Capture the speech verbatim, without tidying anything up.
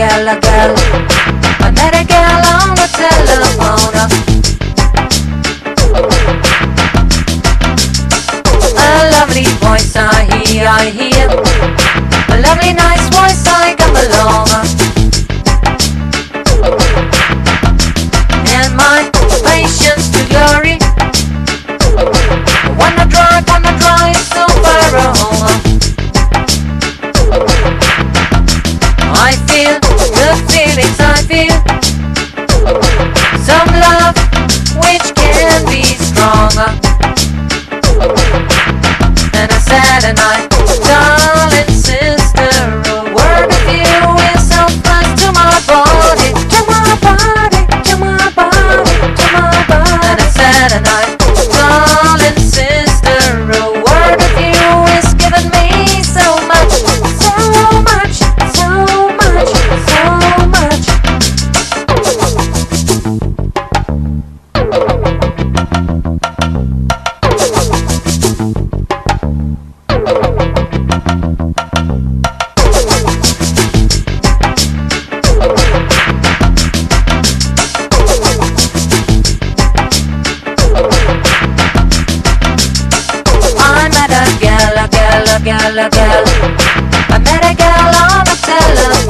gal, a gal. I met a gal on the telephone. A lovely voice I hear, I hear. A lovely nice voice I come along. And my patience to glory. Wanna drive, wanna drive so far home. I feel the feelings I feel. Some love which can be stronger. And a sad night, darling sister, a word of you is so close to my body, to my body, to my body, to my body. And a sad night, darling sister, a word of you is giving me so much, so much, so much, so much. I met a gal, a gal, a gal. I met a gal on the telephone.